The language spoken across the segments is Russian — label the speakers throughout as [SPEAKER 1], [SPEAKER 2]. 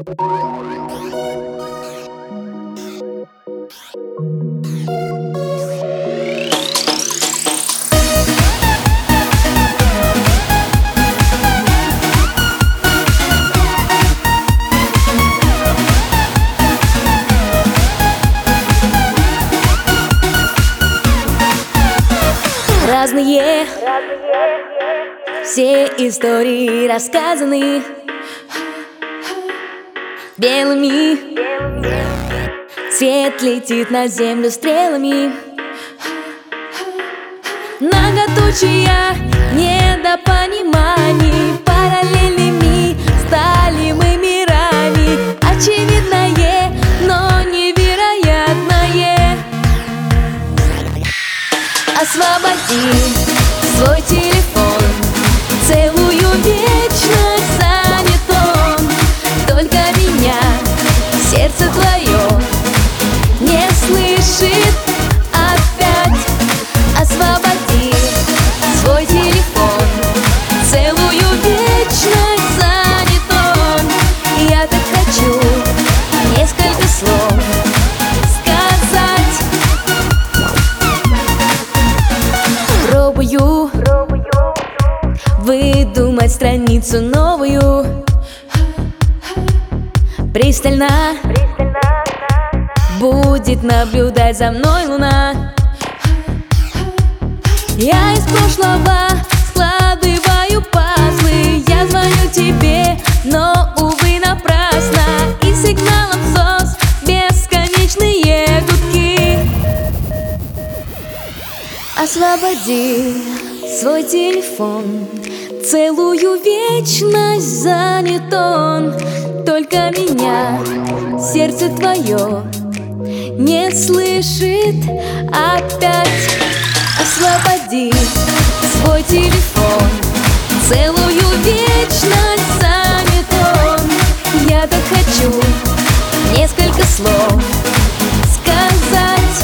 [SPEAKER 1] Разные все истории рассказаны белыми. Свет летит на землю стрелами. Многоточия недопониманий, параллельными стали мы мирами. Очевидное, но невероятное. Освободи свой телефон, целую вечность занят он. Только меня сердце твое не слышит опять. Освободи свой телефон, целую вечность занят он. Я так хочу несколько слов сказать. Пробую выдумать страницу новую. Пристально будет наблюдать за мной луна. Я из прошлого складываю пазлы. Я звоню тебе, но, увы, напрасно. И сигналом СОС бесконечные гудки. Освободи свой телефон, целую вечность занят он. Только меня сердце твое не слышит опять. Освободи свой телефон, целую вечность занят он. Я так хочу несколько слов сказать.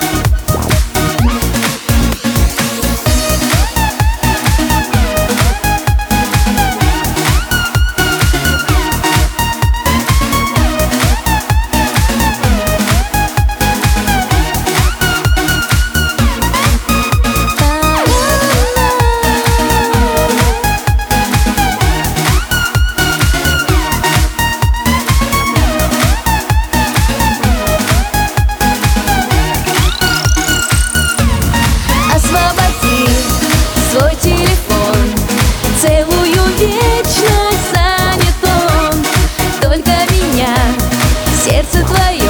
[SPEAKER 1] Свой телефон, целую вечность занят он. Только меня сердце твое